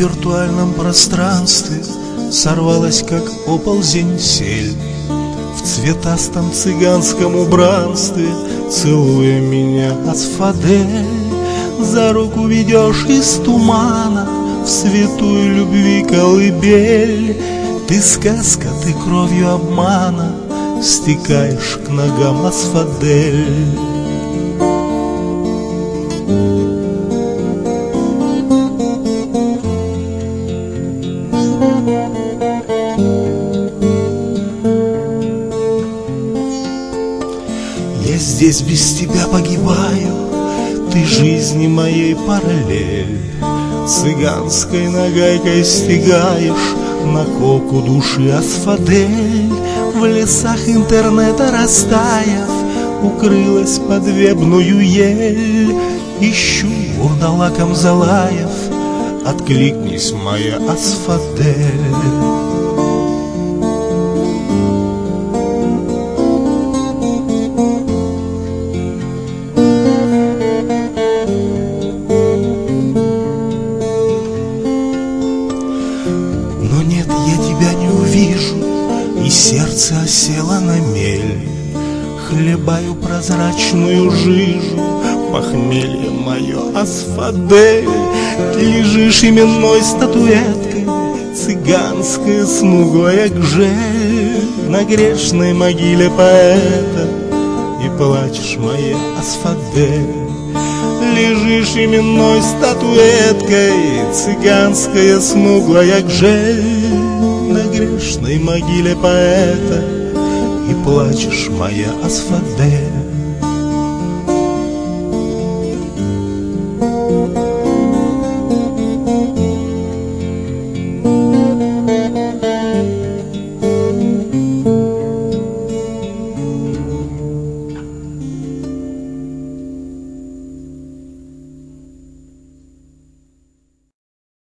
виртуальном пространстве сорвалась, как оползень, сель. В цветастом цыганском убранстве, целуя меня, асфадель. За руку ведешь из тумана в святой любви колыбель. Ты сказка, ты кровью обмана стекаешь к ногам, асфадель. Я здесь без тебя погибаю, ты жизни моей параллель. Цыганской нагайкой стягаешь на коку души, асфадель. В лесах интернета растаяв, укрылась под вебную ель. Ищу вурдалаком залаев, откликнись, моя асфадель. Но нет, я тебя не увижу, и сердце осело на мель. Хлебаю прозрачную жижу, похмелье мое, асфадель. Ты лежишь именной статуэткой, цыганская смуглая гжель, на грешной могиле поэта, и плачешь, моя асфадель. Лежишь именной статуэткой, цыганская смуглая гжель, на грешной могиле поэта, и плачешь, моя асфадель.